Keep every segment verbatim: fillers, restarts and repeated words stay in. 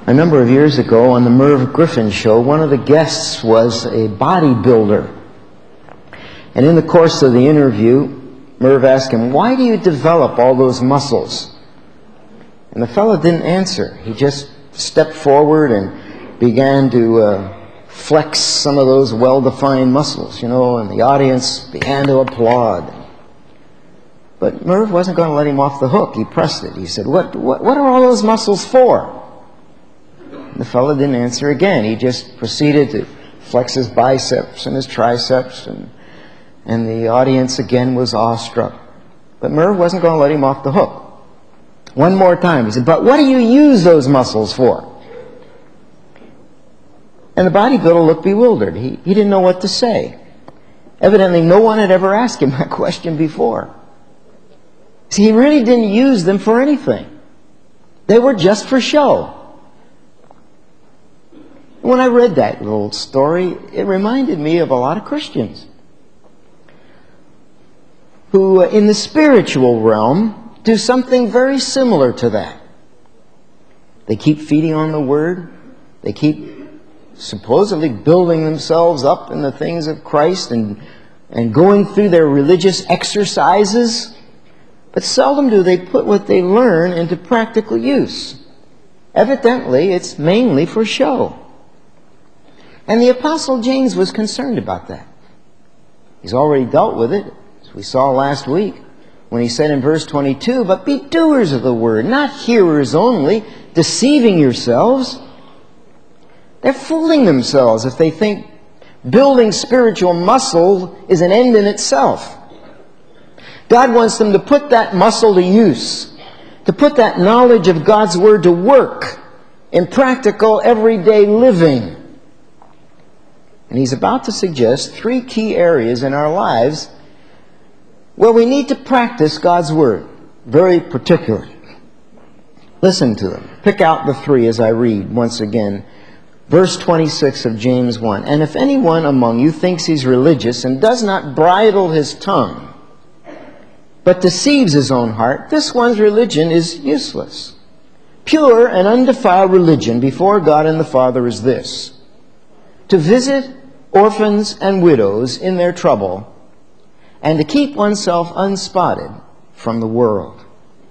A number of years ago on the Merv Griffin show, one of the guests was a bodybuilder. And in the course of the interview, Merv asked him, "Why do you develop all those muscles?" And the fellow didn't answer. He just stepped forward and began to uh, flex some of those well-defined muscles, you know, and the audience began to applaud. But Merv wasn't going to let him off the hook. He pressed it. He said, what, what, what are all those muscles for? And the fellow didn't answer again. He just proceeded to flex his biceps and his triceps, and, and the audience again was awestruck. But Merv wasn't going to let him off the hook. One more time. He said, "But what do you use those muscles for?" And the bodybuilder looked bewildered. He, he didn't know what to say. Evidently, no one had ever asked him that question before. See, he really didn't use them for anything. They were just for show. When I read that little story, it reminded me of a lot of Christians who, in the spiritual realm, do something very similar to that. They keep feeding on the Word. They keep supposedly building themselves up in the things of Christ and, and going through their religious exercises. But seldom do they put what they learn into practical use. Evidently, it's mainly for show. And the Apostle James was concerned about that. He's already dealt with it, as we saw last week, when he said in verse twenty-two, "But be doers of the word, not hearers only, deceiving yourselves." They're fooling themselves if they think building spiritual muscle is an end in itself. God wants them to put that muscle to use, to put that knowledge of God's Word to work in practical, everyday living. And He's about to suggest three key areas in our lives where we need to practice God's Word, very particularly. Listen to them. Pick out the three as I read once again. Verse twenty-six of James one. "And if anyone among you thinks he's religious and does not bridle his tongue, but deceives his own heart, this one's religion is useless. Pure and undefiled religion before God and the Father is this: to visit orphans and widows in their trouble, and to keep oneself unspotted from the world."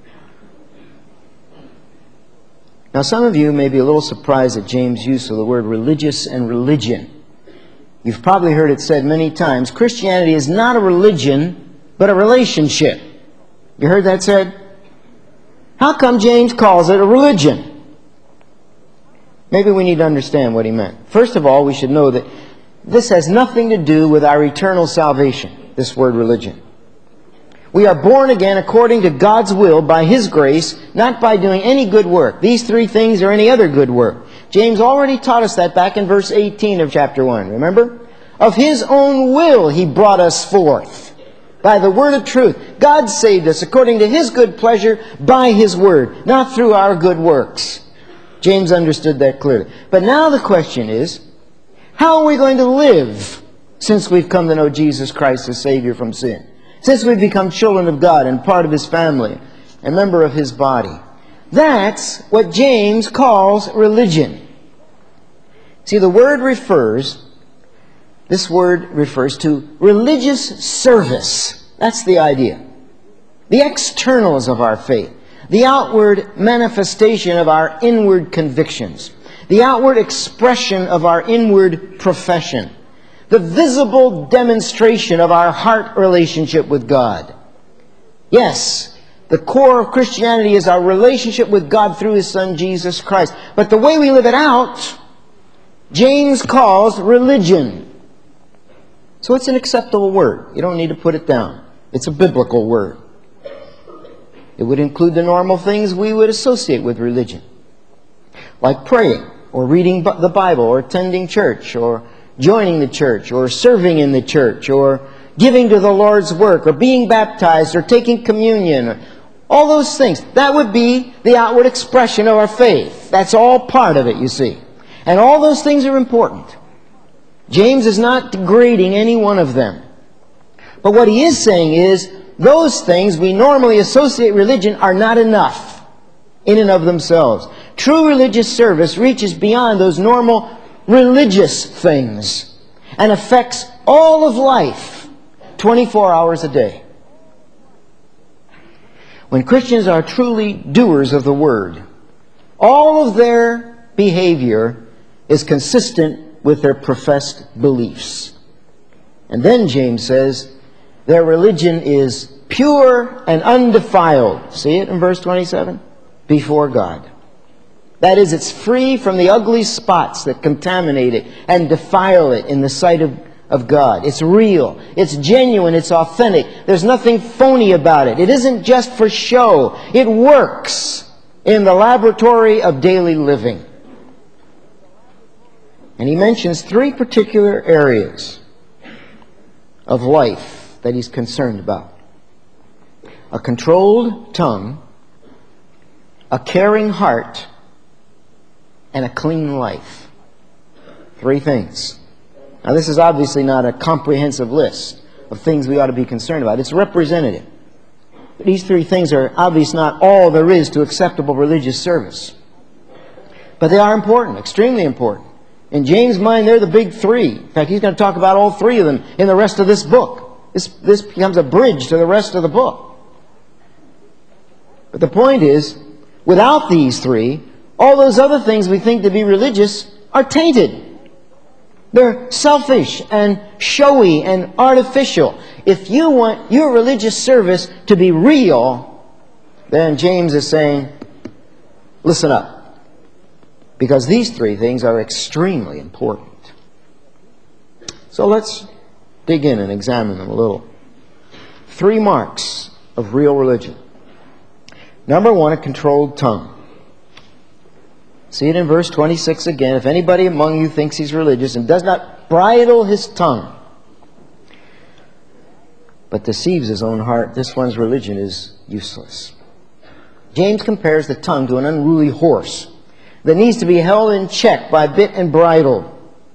Now, some of you may be a little surprised at James' use of the word religious and religion. You've probably heard it said many times, Christianity is not a religion, but a relationship. You heard that said? How come James calls it a religion? Maybe we need to understand what he meant. First of all, we should know that this has nothing to do with our eternal salvation, this word religion. We are born again according to God's will by His grace, not by doing any good work. These three things or any other good work. James already taught us that back in verse eighteen of chapter one, remember? Of His own will He brought us forth by the word of truth. God saved us according to His good pleasure by His word, not through our good works. James understood that clearly. But now the question is, how are we going to live since we've come to know Jesus Christ as Savior from sin? Since we've become children of God and part of His family, a member of His body. That's what James calls religion. See, the word refers, this word refers to religious service. That's the idea. The externals of our faith. The outward manifestation of our inward convictions. The outward expression of our inward profession. The visible demonstration of our heart relationship with God. Yes, the core of Christianity is our relationship with God through His Son, Jesus Christ. But the way we live it out, James calls religion. So it's an acceptable word. You don't need to put it down. It's a biblical word. It would include the normal things we would associate with religion, like praying, or reading the Bible, or attending church, or joining the church, or serving in the church, or giving to the Lord's work, or being baptized, or taking communion. All those things. That would be the outward expression of our faith. That's all part of it, you see. And all those things are important. James is not degrading any one of them. But what he is saying is, those things we normally associate religion are not enough in and of themselves. True religious service reaches beyond those normal religious things and affects all of life twenty-four hours a day. When Christians are truly doers of the Word, all of their behavior is consistent with their professed beliefs. And then James says, their religion is pure and undefiled. See it in verse twenty-seven? Before God. That is, it's free from the ugly spots that contaminate it and defile it in the sight of, of God. It's real. It's genuine. It's authentic. There's nothing phony about it. It isn't just for show. It works in the laboratory of daily living. And he mentions three particular areas of life that he's concerned about. A controlled tongue, a caring heart, and a clean life. Three things. Now this is obviously not a comprehensive list of things we ought to be concerned about. It's representative. But these three things are obviously not all there is to acceptable religious service. But they are important, extremely important. In James' mind, they're the big three. In fact, he's going to talk about all three of them in the rest of this book. This, this becomes a bridge to the rest of the book. But the point is, without these three, all those other things we think to be religious are tainted. They're selfish and showy and artificial. If you want your religious service to be real, then James is saying, listen up. Because these three things are extremely important. So let's dig in and examine them a little. Three marks of real religion. Number one, a controlled tongue. See it in verse twenty-six again. If anybody among you thinks he's religious and does not bridle his tongue, but deceives his own heart, this one's religion is useless. James compares the tongue to an unruly horse that needs to be held in check by bit and bridle.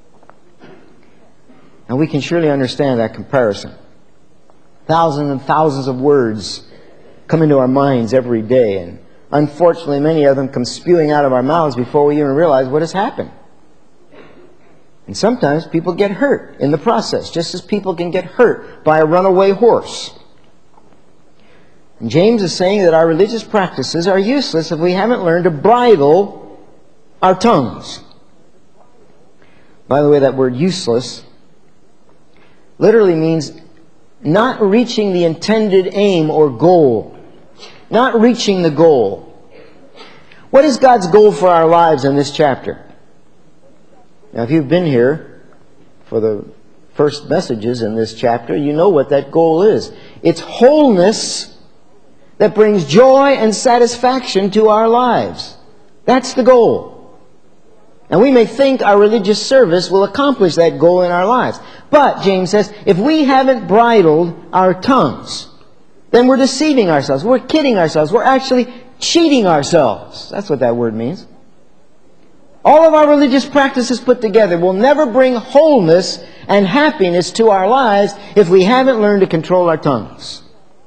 And we can surely understand that comparison. Thousands and thousands of words come into our minds every day, and unfortunately, many of them come spewing out of our mouths before we even realize what has happened. And sometimes people get hurt in the process, just as people can get hurt by a runaway horse. And James is saying that our religious practices are useless if we haven't learned to bridle our tongues. By the way, that word useless literally means not reaching the intended aim or goal. Not reaching the goal. What is God's goal for our lives in this chapter? Now, if you've been here for the first messages in this chapter, you know what that goal is. It's wholeness that brings joy and satisfaction to our lives. That's the goal. And we may think our religious service will accomplish that goal in our lives. But, James says, if we haven't bridled our tongues, then we're deceiving ourselves. We're kidding ourselves. We're actually cheating ourselves. That's what that word means. All of our religious practices put together will never bring wholeness and happiness to our lives if we haven't learned to control our tongues.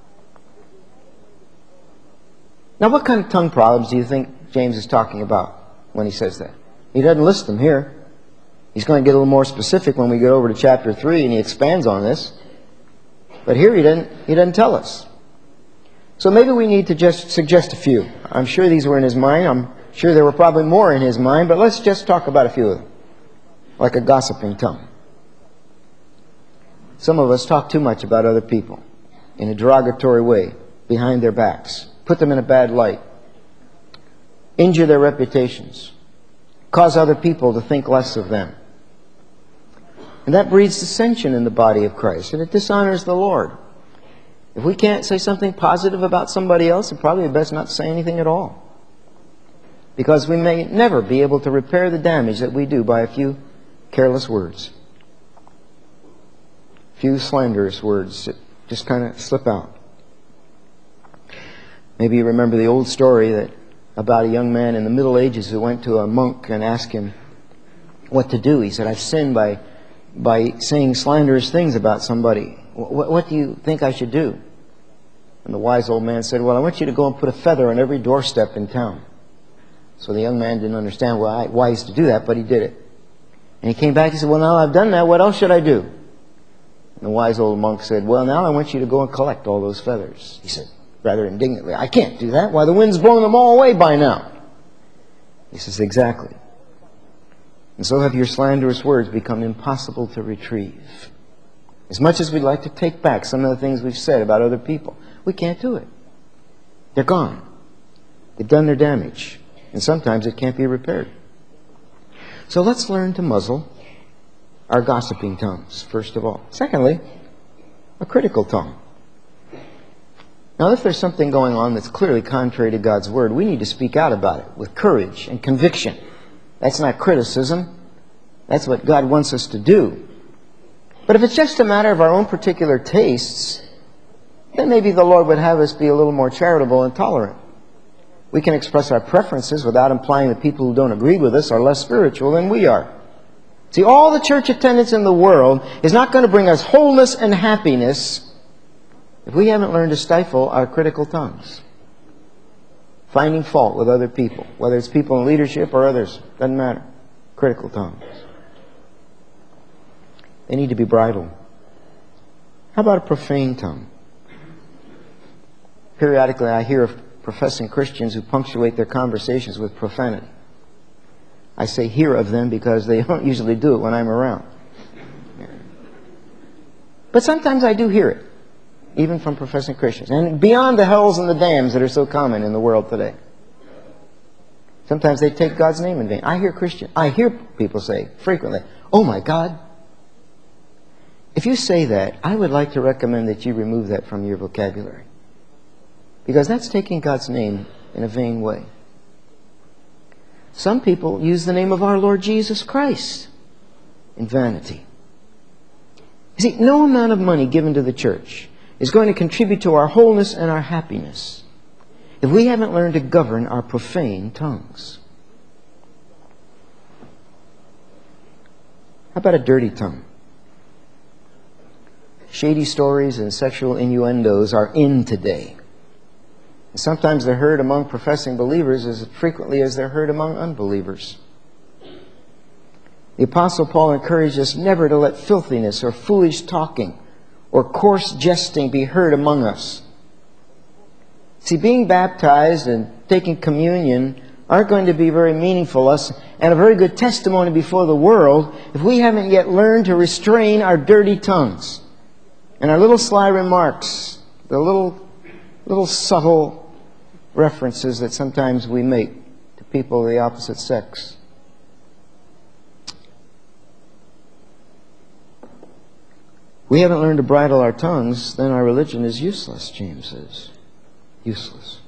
Now, what kind of tongue problems do you think James is talking about when he says that? He doesn't list them here. He's going to get a little more specific when we get over to chapter three and he expands on this. But here he doesn't, he doesn't tell us. So maybe we need to just suggest a few. I'm sure these were in his mind. I'm sure there were probably more in his mind, but let's just talk about a few of them. Like a gossiping tongue. Some of us talk too much about other people in a derogatory way, behind their backs. Put them in a bad light. Injure their reputations. Cause other people to think less of them. And that breeds dissension in the body of Christ, and it dishonors the Lord. If we can't say something positive about somebody else, it's probably best not to say anything at all. Because we may never be able to repair the damage that we do by a few careless words. A few slanderous words that just kind of slip out. Maybe you remember the old story that about a young man in the Middle Ages who went to a monk and asked him what to do. He said, I've sinned by, by saying slanderous things about somebody. What, what do you think I should do? And the wise old man said, well, I want you to go and put a feather on every doorstep in town. So the young man didn't understand why, why he used to do that, but he did it. And he came back and said, well, now I've done that, what else should I do? And the wise old monk said, well, now I want you to go and collect all those feathers. He said, rather indignantly, I can't do that. Why, the wind's blown them all away by now. He says, exactly. And so have your slanderous words become impossible to retrieve. As much as we'd like to take back some of the things we've said about other people, we can't do it. They're gone. They've done their damage. And sometimes it can't be repaired. So let's learn to muzzle our gossiping tongues, first of all. Secondly, a critical tongue. Now, if there's something going on that's clearly contrary to God's Word, we need to speak out about it with courage and conviction. That's not criticism. That's what God wants us to do. But if it's just a matter of our own particular tastes, then maybe the Lord would have us be a little more charitable and tolerant. We can express our preferences without implying that people who don't agree with us are less spiritual than we are. See, all the church attendance in the world is not going to bring us wholeness and happiness if we haven't learned to stifle our critical tongues. Finding fault with other people, whether it's people in leadership or others, doesn't matter. Critical tongues. They need to be bridled. How about a profane tongue? Periodically I hear of professing Christians who punctuate their conversations with profanity. I say hear of them because they don't usually do it when I'm around. But sometimes I do hear it, even from professing Christians. And beyond the hells and the damns that are so common in the world today. Sometimes they take God's name in vain. I hear Christian, I hear people say frequently, oh my God. If you say that, I would like to recommend that you remove that from your vocabulary. Because that's taking God's name in a vain way. Some people use the name of our Lord Jesus Christ in vanity. You see, no amount of money given to the church is going to contribute to our wholeness and our happiness if we haven't learned to govern our profane tongues. How about a dirty tongue? Shady stories and sexual innuendos are in today. And sometimes they're heard among professing believers as frequently as they're heard among unbelievers. The Apostle Paul encouraged us never to let filthiness or foolish talking or coarse jesting be heard among us. See, being baptized and taking communion aren't going to be very meaningful us and a very good testimony before the world if we haven't yet learned to restrain our dirty tongues and our little sly remarks, the little, little subtle references that sometimes we make to people of the opposite sex. We haven't learned to bridle our tongues, then our religion is useless, James says. Useless.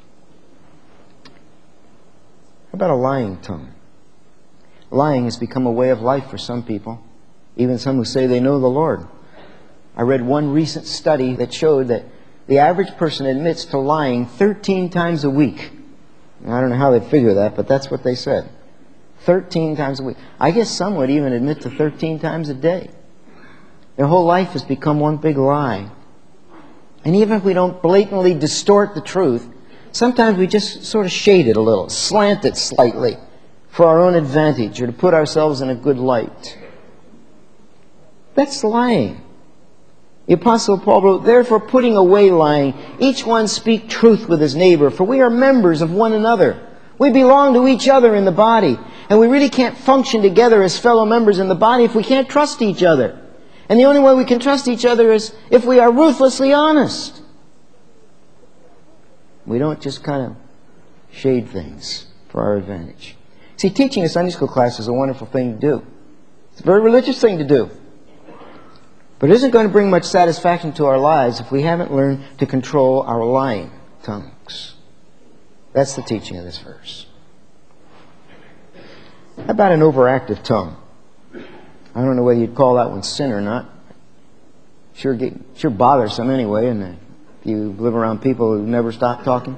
How about a lying tongue? Lying has become a way of life for some people, even some who say they know the Lord. I read one recent study that showed that the average person admits to lying thirteen times a week. I don't know how they figure that, but that's what they said. thirteen times a week. I guess some would even admit to thirteen times a day. Their whole life has become one big lie. And even if we don't blatantly distort the truth, sometimes we just sort of shade it a little, slant it slightly for our own advantage or to put ourselves in a good light. That's lying. The Apostle Paul wrote, therefore putting away lying, each one speak truth with his neighbor, for we are members of one another. We belong to each other in the body, and we really can't function together as fellow members in the body if we can't trust each other. And the only way we can trust each other is if we are ruthlessly honest. We don't just kind of shade things for our advantage. See, teaching a Sunday school class is a wonderful thing to do. It's a very religious thing to do. But it isn't going to bring much satisfaction to our lives if we haven't learned to control our lying tongues. That's the teaching of this verse. How about an overactive tongue? I don't know whether you'd call that one sin or not. Sure, get, sure bothersome anyway, and if you live around people who never stop talking.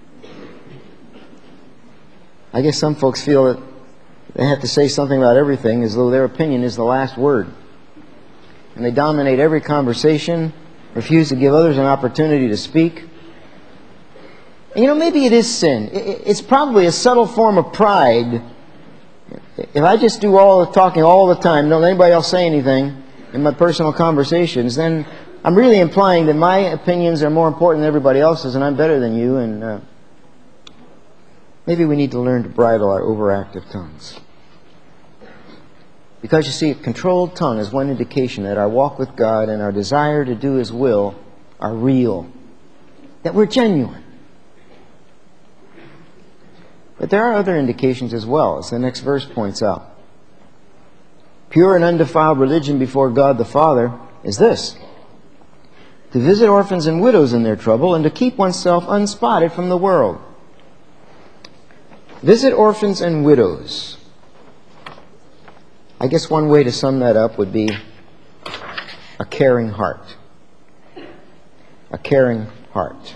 I guess some folks feel that they have to say something about everything as though their opinion is the last word. And they dominate every conversation, refuse to give others an opportunity to speak. And you know, maybe it is sin. It's probably a subtle form of pride. If I just do all the talking all the time, don't let anybody else say anything in my personal conversations, then I'm really implying that my opinions are more important than everybody else's and I'm better than you, and uh, maybe we need to learn to bridle our overactive tongues. Because you see, a controlled tongue is one indication that our walk with God and our desire to do His will are real, that we're genuine. But there are other indications as well, as the next verse points out. Pure and undefiled religion before God the Father is this: to visit orphans and widows in their trouble and to keep oneself unspotted from the world. Visit orphans and widows. I guess one way to sum that up would be a caring heart. A caring heart.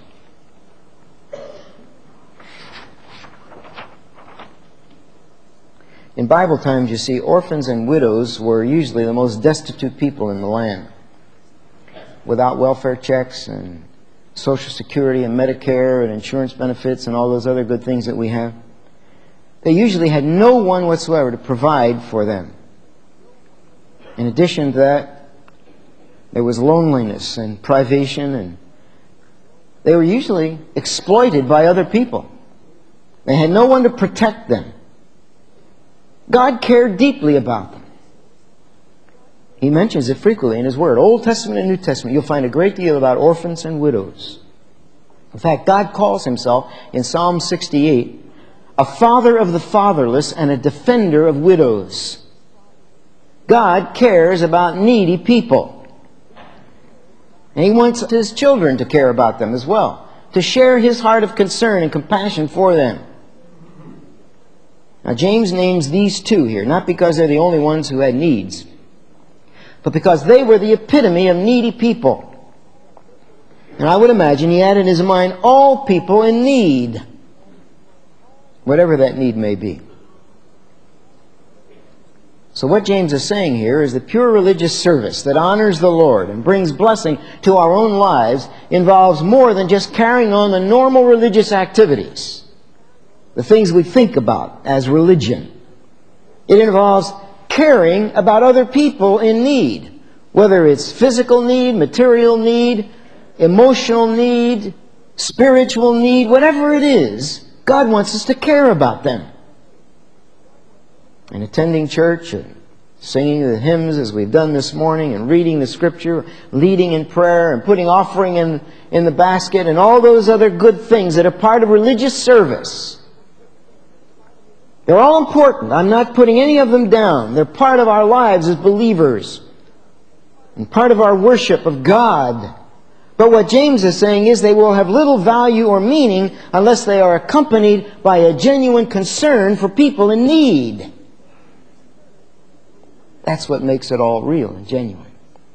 In Bible times, you see, orphans and widows were usually the most destitute people in the land. Without welfare checks and Social Security and Medicare and insurance benefits and all those other good things that we have, they usually had no one whatsoever to provide for them. In addition to that, there was loneliness and privation, and they were usually exploited by other people. They had no one to protect them. God cared deeply about them. He mentions it frequently in His Word. Old Testament and New Testament, you'll find a great deal about orphans and widows. In fact, God calls Himself in Psalm sixty-eight a father of the fatherless and a defender of widows. God cares about needy people. And He wants His children to care about them as well, to share His heart of concern and compassion for them. Now, James names these two here, not because they're the only ones who had needs, but because they were the epitome of needy people. And I would imagine he had in his mind all people in need, whatever that need may be. So what James is saying here is that pure religious service that honors the Lord and brings blessing to our own lives involves more than just carrying on the normal religious activities, the things we think about as religion. It involves caring about other people in need, whether it's physical need, material need, emotional need, spiritual need, whatever it is. God wants us to care about them. And attending church and singing the hymns as we've done this morning and reading the Scripture, leading in prayer and putting offering in, in the basket and all those other good things that are part of religious service. They're all important. I'm not putting any of them down. They're part of our lives as believers and part of our worship of God. But what James is saying is they will have little value or meaning unless they are accompanied by a genuine concern for people in need. That's what makes it all real and genuine.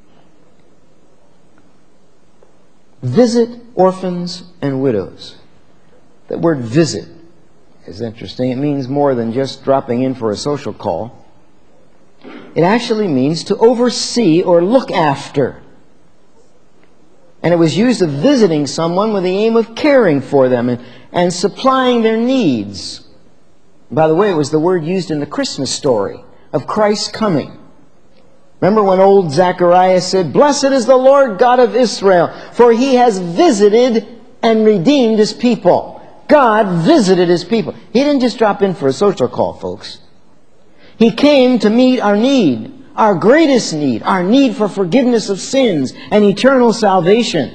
Visit orphans and widows. That word visit is interesting. It means more than just dropping in for a social call. It actually means to oversee or look after. And it was used of visiting someone with the aim of caring for them and, and supplying their needs. By the way, it was the word used in the Christmas story of Christ's coming. Remember when old Zechariah said, "Blessed is the Lord God of Israel, for He has visited and redeemed His people." God visited His people. He didn't just drop in for a social call, folks. He came to meet our need. Our greatest need, our need for forgiveness of sins and eternal salvation.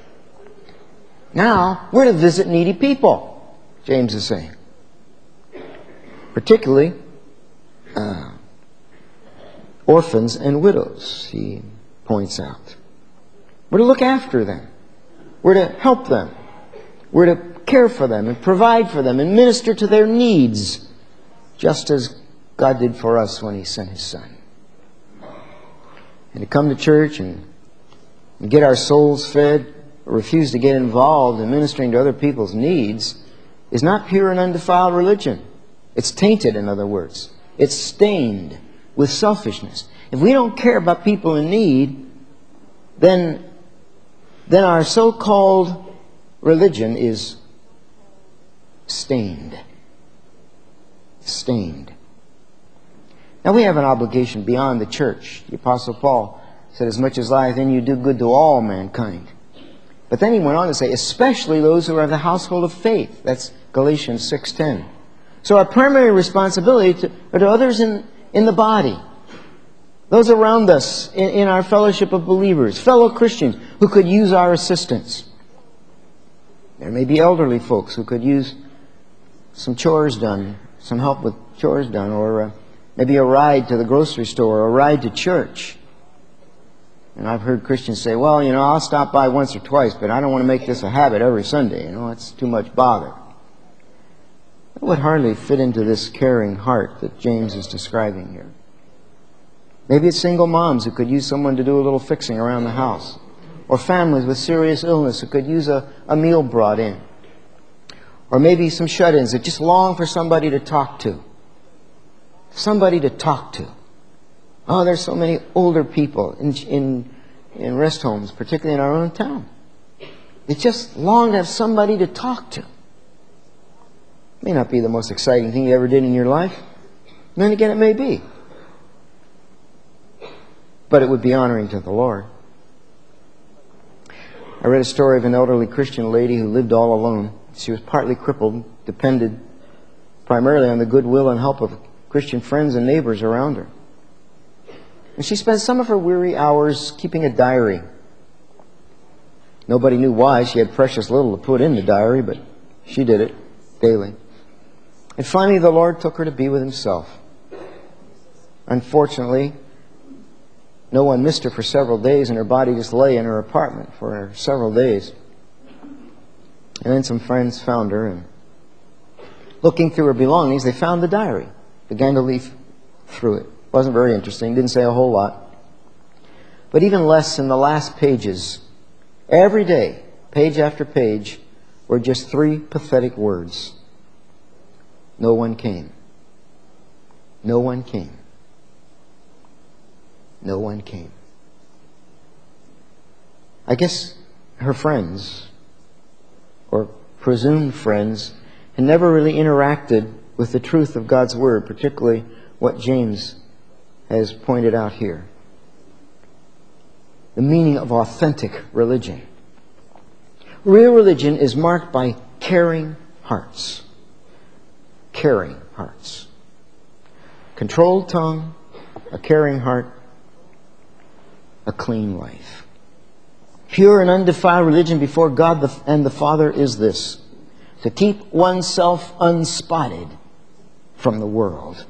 Now, we're to visit needy people, James is saying. Particularly, uh, orphans and widows, he points out. We're to look after them. We're to help them. We're to care for them and provide for them and minister to their needs, just as God did for us when He sent His Son. And to come to church and, and get our souls fed, or refuse to get involved in ministering to other people's needs, is not pure and undefiled religion. It's tainted, in other words. It's stained with selfishness. If we don't care about people in need, then, then our so-called religion is stained. Stained. Now we have an obligation beyond the church. The Apostle Paul said, as much as lieth in you, do good to all mankind. But then he went on to say, especially those who are of the household of faith. That's Galatians six ten. So our primary responsibility to, are to others in, in the body. Those around us in, in our fellowship of believers, fellow Christians who could use our assistance. There may be elderly folks who could use some chores done, some help with chores done, or uh, maybe a ride to the grocery store, or a ride to church. And I've heard Christians say, well, you know, I'll stop by once or twice, but I don't want to make this a habit every Sunday. You know, it's too much bother. That would hardly fit into this caring heart that James is describing here. Maybe it's single moms who could use someone to do a little fixing around the house. Or families with serious illness who could use a, a meal brought in. Or maybe some shut-ins that just long for somebody to talk to. Somebody to talk to. Oh, there's so many older people in, in, in rest homes, particularly in our own town. They just long to have somebody to talk to. May not be the most exciting thing you ever did in your life. And then again, it may be. But it would be honoring to the Lord. I read a story of an elderly Christian lady who lived all alone. She was partly crippled, depended primarily on the goodwill and help of Christian friends and neighbors around her. And she spent some of her weary hours keeping a diary. Nobody knew why. She had precious little to put in the diary, but she did it daily. And finally, the Lord took her to be with Himself. Unfortunately, no one missed her for several days, and her body just lay in her apartment for several days. And then some friends found her, and looking through her belongings, they found the diary. Began to leaf through it. Wasn't very interesting, didn't say a whole lot. But even less in the last pages, every day, page after page, were just three pathetic words. No one came. No one came. No one came. I guess her friends, or presumed friends, had never really interacted with the truth of God's Word, particularly what James has pointed out here. The meaning of authentic religion. Real religion is marked by caring hearts. Caring hearts. Controlled tongue, a caring heart, a clean life. Pure and undefiled religion before God and the Father is this: to keep oneself unspotted from the world.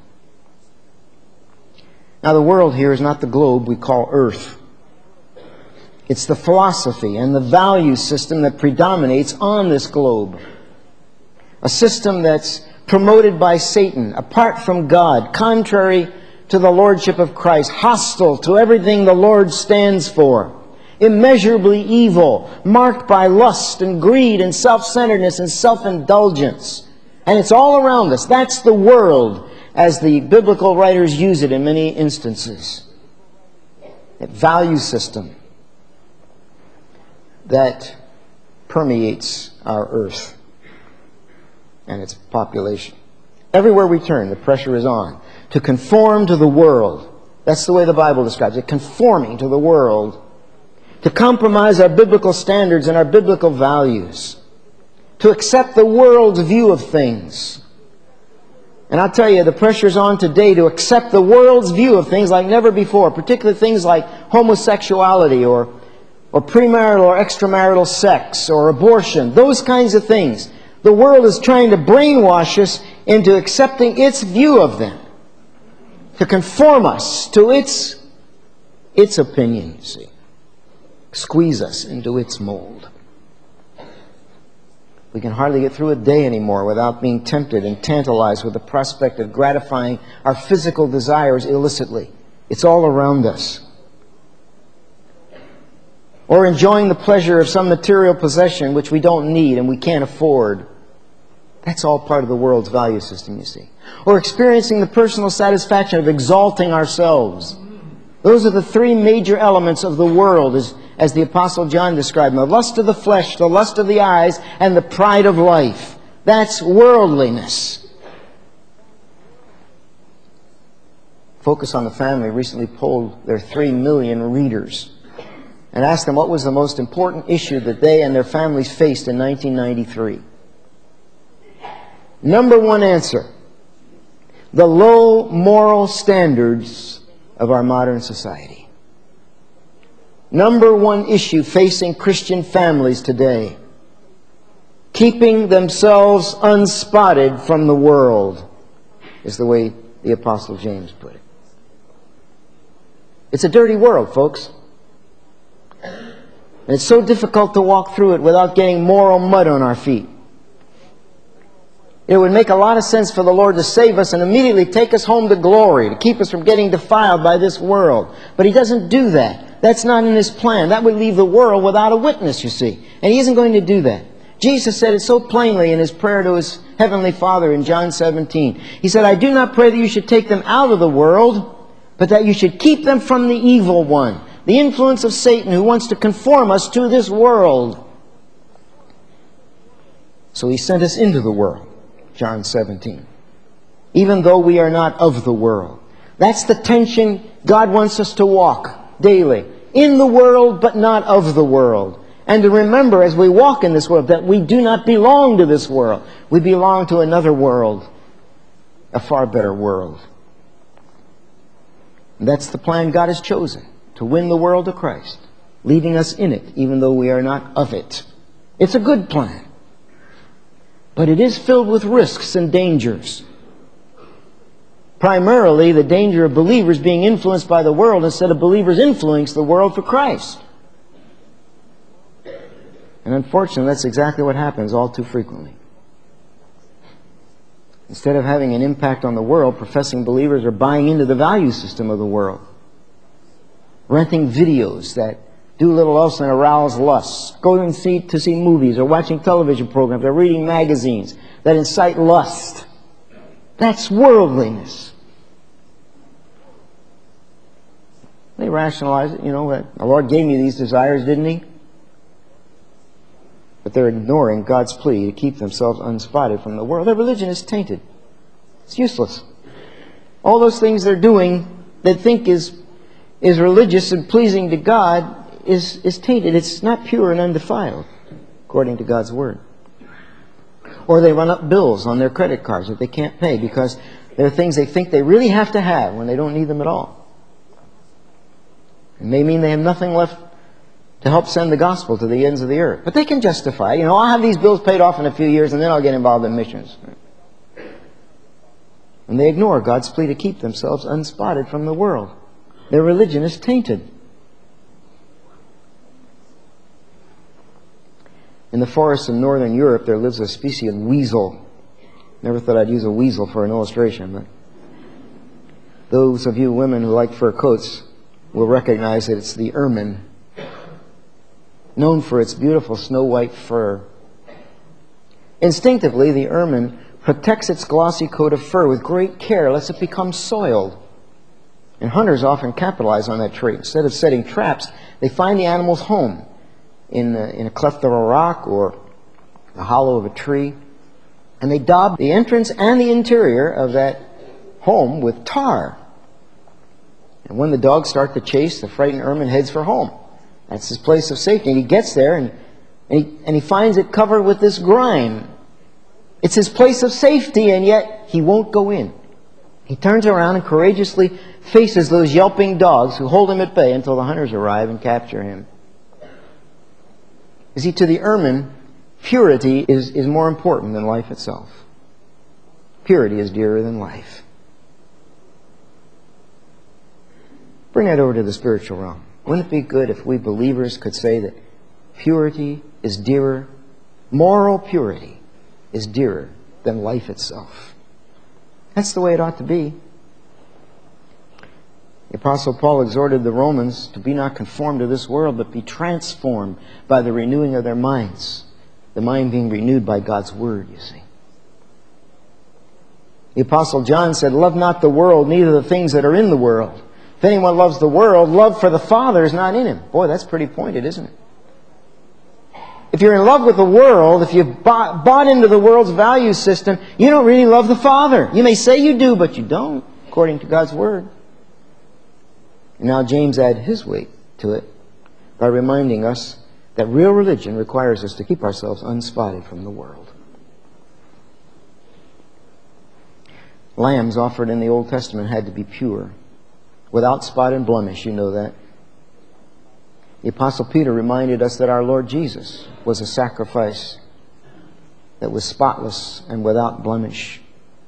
Now, the world here is not the globe we call Earth. It's the philosophy and the value system that predominates on this globe. A system that's promoted by Satan, apart from God, contrary to the lordship of Christ, hostile to everything the Lord stands for, immeasurably evil, marked by lust and greed and self-centeredness and self-indulgence. And it's all around us. That's the world, as the biblical writers use it in many instances. That value system that permeates our earth and its population. Everywhere we turn, the pressure is on to conform to the world. That's the way the Bible describes it, conforming to the world. To compromise our biblical standards and our biblical values. To accept the world's view of things. And I'll tell you, the pressure's on today to accept the world's view of things like never before, particularly things like homosexuality or, or premarital or extramarital sex or abortion, those kinds of things. The world is trying to brainwash us into accepting its view of them, to conform us to its, its opinion, you see. Squeeze us into its mold. We can hardly get through a day anymore without being tempted and tantalized with the prospect of gratifying our physical desires illicitly. It's all around us. Or enjoying the pleasure of some material possession which we don't need and we can't afford. That's all part of the world's value system, you see. Or experiencing the personal satisfaction of exalting ourselves. Those are the three major elements of the world, as, as the Apostle John described them. The lust of the flesh, the lust of the eyes, and the pride of life. That's worldliness. Focus on the Family recently polled their three million readers and asked them what was the most important issue that they and their families faced in nineteen ninety-three. Number one answer: the low moral standards of our modern society. Number one issue facing Christian families today: keeping themselves unspotted from the world, is the way the Apostle James put it. It's a dirty world, folks. And it's so difficult to walk through it without getting moral mud on our feet. It would make a lot of sense for the Lord to save us and immediately take us home to glory, to keep us from getting defiled by this world. But He doesn't do that. That's not in His plan. That would leave the world without a witness, you see. And He isn't going to do that. Jesus said it so plainly in His prayer to His Heavenly Father in John seventeen. He said, "I do not pray that you should take them out of the world, but that you should keep them from the evil one," the influence of Satan who wants to conform us to this world. So He sent us into the world, John seventeen, even though we are not of the world. That's the tension God wants us to walk daily. In the world, but not of the world. And to remember as we walk in this world that we do not belong to this world. We belong to another world, a far better world. And that's the plan God has chosen, to win the world to Christ, leaving us in it, even though we are not of it. It's a good plan. But it is filled with risks and dangers. Primarily, the danger of believers being influenced by the world instead of believers influencing the world for Christ. And unfortunately, that's exactly what happens all too frequently. Instead of having an impact on the world, professing believers are buying into the value system of the world. Renting videos that do little else than arouse lust. Going see, to see movies or watching television programs or reading magazines that incite lust. That's worldliness. They rationalize it, you know, that the Lord gave me these desires, didn't He? But they're ignoring God's plea to keep themselves unspotted from the world. Their religion is tainted. It's useless. All those things they're doing that think is, is religious and pleasing to God is, is tainted. It's not pure and undefiled, according to God's Word. Or they run up bills on their credit cards that they can't pay because they're things they think they really have to have when they don't need them at all. It may mean they have nothing left to help send the gospel to the ends of the earth. But they can justify, you know, I'll have these bills paid off in a few years and then I'll get involved in missions. And they ignore God's plea to keep themselves unspotted from the world. Their religion is tainted. In the forests of northern Europe, there lives a species of weasel. Never thought I'd use a weasel for an illustration, but those of you women who like fur coats will recognize that it's the ermine, known for its beautiful snow-white fur. Instinctively, the ermine protects its glossy coat of fur with great care, lest it become soiled. And hunters often capitalize on that trait. Instead of setting traps, they find the animal's home in a, in a cleft of a rock or the hollow of a tree. And they daub the entrance and the interior of that home with tar. And when the dogs start to chase, the frightened ermine heads for home. That's his place of safety. And he gets there and, and, he, and he finds it covered with this grime. It's his place of safety, and yet he won't go in. He turns around and courageously faces those yelping dogs who hold him at bay until the hunters arrive and capture him. You see, to the ermine, purity is, is more important than life itself. Purity is dearer than life. Bring that over to the spiritual realm. Wouldn't it be good if we believers could say that purity is dearer, moral purity is dearer than life itself? That's the way it ought to be. The Apostle Paul exhorted the Romans to be not conformed to this world, but be transformed by the renewing of their minds. The mind being renewed by God's Word, you see. The Apostle John said, "Love not the world, neither the things that are in the world. If anyone loves the world, love for the Father is not in him." Boy, that's pretty pointed, isn't it? If you're in love with the world, if you've bought, bought into the world's value system, you don't really love the Father. You may say you do, but you don't, according to God's Word. And now James adds his weight to it by reminding us that real religion requires us to keep ourselves unspotted from the world. Lambs offered in the Old Testament had to be pure, without spot and blemish. You know that. The Apostle Peter reminded us that our Lord Jesus was a sacrifice that was spotless and without blemish.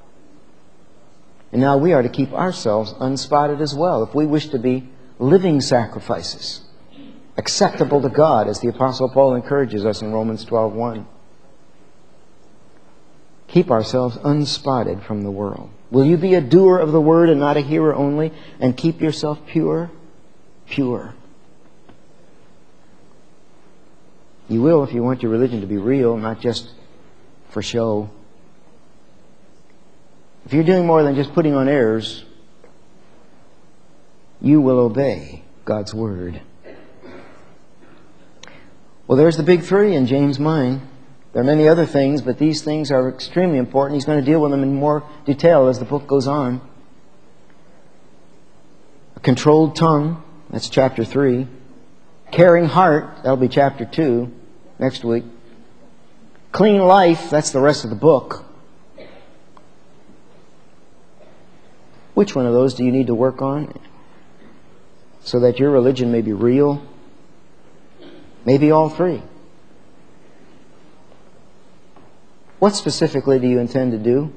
And now we are to keep ourselves unspotted as well if we wish to be living sacrifices, acceptable to God, as the Apostle Paul encourages us in Romans twelve one. Keep ourselves unspotted from the world. Will you be a doer of the Word and not a hearer only, and keep yourself pure? Pure. You will if you want your religion to be real, not just for show. If you're doing more than just putting on airs, you will obey God's Word. Well, there's the big three in James' mind. There are many other things, but these things are extremely important. He's going to deal with them in more detail as the book goes on. A controlled tongue, that's chapter three. Caring heart, that'll be chapter two next week. Clean life, that's the rest of the book. Which one of those do you need to work on so that your religion may be real? Maybe all three. What specifically do you intend to do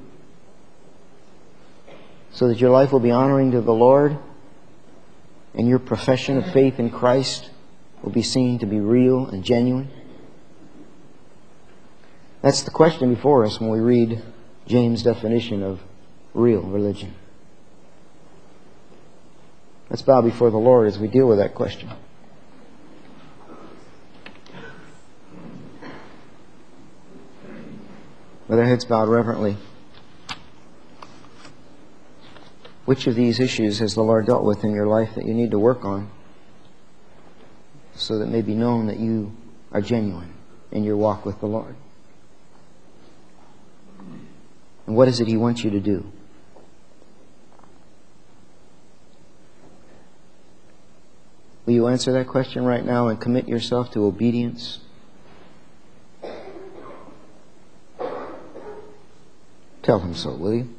so that your life will be honoring to the Lord and your profession of faith in Christ will be seen to be real and genuine? That's the question before us when we read James' definition of real religion. Let's bow before the Lord as we deal with that question. With our heads bowed reverently, which of these issues has the Lord dealt with in your life that you need to work on so that it may be known that you are genuine in your walk with the Lord? And what is it He wants you to do? Will you answer that question right now and commit yourself to obedience? Tell Him so, will you?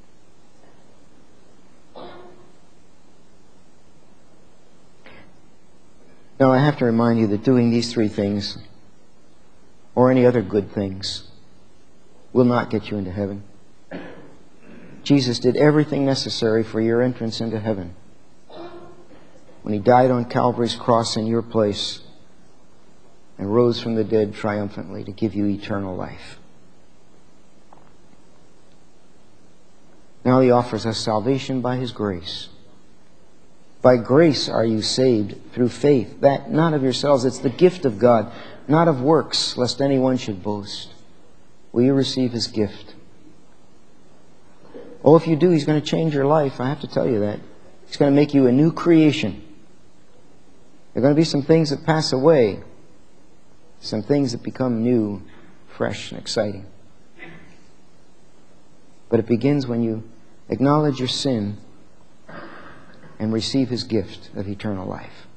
Now, I have to remind you that doing these three things, or any other good things, will not get you into heaven. Jesus did everything necessary for your entrance into heaven when He died on Calvary's cross in your place and rose from the dead triumphantly to give you eternal life. Now He offers us salvation by His grace. By grace are you saved through faith, that not of yourselves, it's the gift of God, not of works, lest anyone should boast. Will you receive His gift? Oh, if you do, He's going to change your life. I have to tell you that. He's going to make you a new creation. There are going to be some things that pass away, some things that become new, fresh, and exciting. But it begins when you acknowledge your sin and receive His gift of eternal life.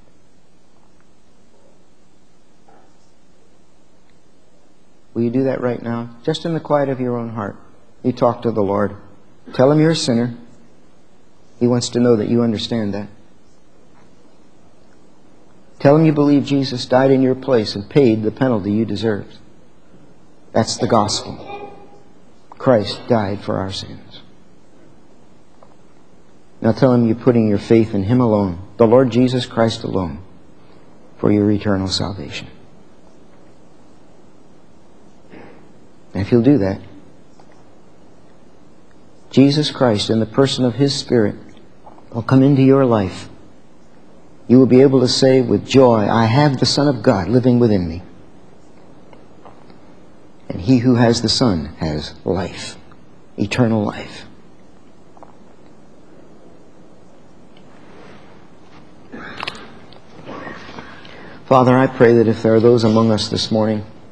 Will you do that right now? Just in the quiet of your own heart. You talk to the Lord. Tell Him you're a sinner. He wants to know that you understand that. Tell Him you believe Jesus died in your place and paid the penalty you deserved. That's the gospel. Christ died for our sins. Now tell Him you're putting your faith in Him alone, the Lord Jesus Christ alone, for your eternal salvation. And if you'll do that, Jesus Christ, in the person of His Spirit, will come into your life. You will be able to say with joy, I have the Son of God living within me. And he who has the Son has life, eternal life. Father, I pray that if there are those among us this morning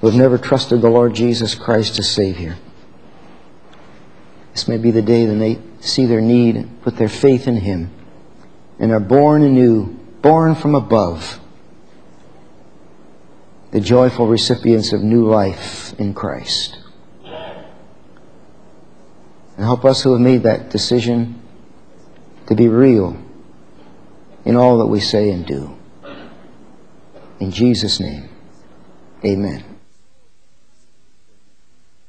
who have never trusted the Lord Jesus Christ as Savior. This may be the day that they see their need and put their faith in Him and are born anew, born from above, the joyful recipients of new life in Christ. And help us who have made that decision to be real in all that we say and do. In Jesus' name, amen.